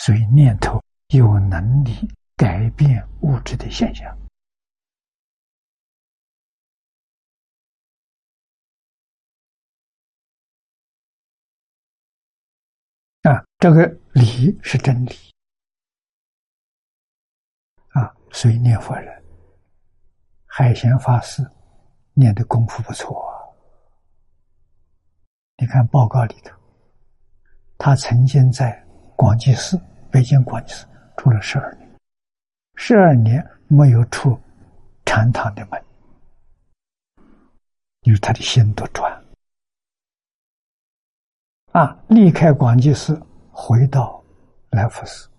所以念头有能力改变物质的现象。这个理是真理所以念佛人，海贤法师念的功夫不错你看报告里头，他曾经在广济寺，北京广济寺住了12年，12年没有出禅堂的门，因为他的心都转离开广济寺，回到来福寺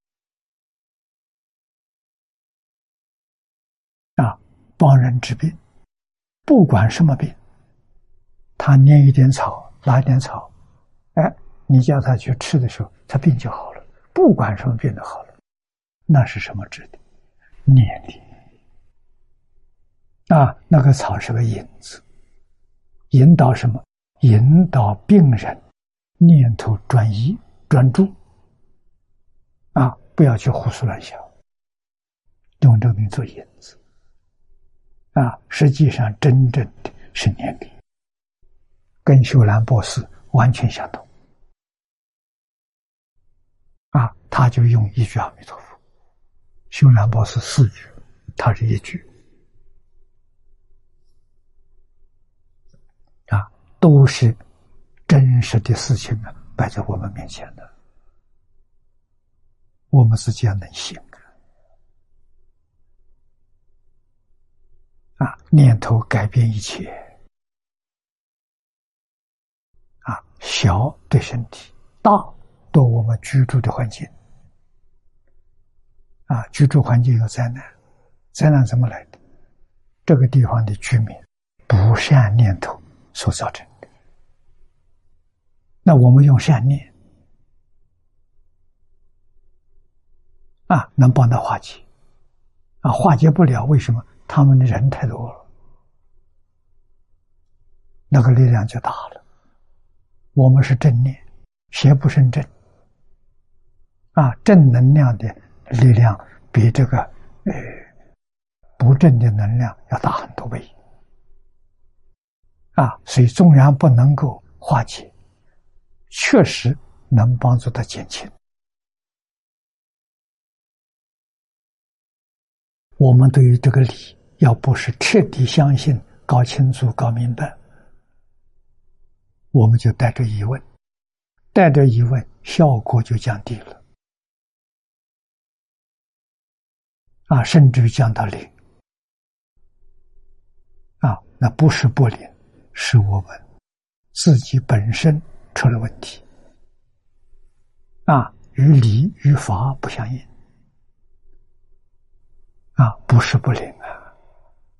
帮人治病，不管什么病，他捏一点草，拿一点草，你叫他去吃的时候，他病就好了，不管什么病都好了。那是什么治的？念力那个草是个引子，引导什么？引导病人念头专一专注不要去胡思乱想，用这个名做引子实际上真正的是念力，跟修兰博士完全相同他就用一句阿弥陀佛，修兰博士4句，他是1句都是真实的事情摆在我们面前的，我们自己要能信念头改变一切小对身体，大对我们居住的环境居住环境有灾难，灾难怎么来的？这个地方的居民不善念头所造成的，那我们用善念能帮他化解化解不了，为什么？他们的人太多了，那个力量就大了。我们是正念，邪不胜正正能量的力量比这个不正的能量要大很多倍所以纵然不能够化解，确实能帮助他减轻。我们对于这个理要不是彻底相信，搞清楚搞明白，我们就带着疑问，带着疑问效果就降低了甚至降到0那不是不灵，是我们自己本身出了问题与理与法不相应不是不灵，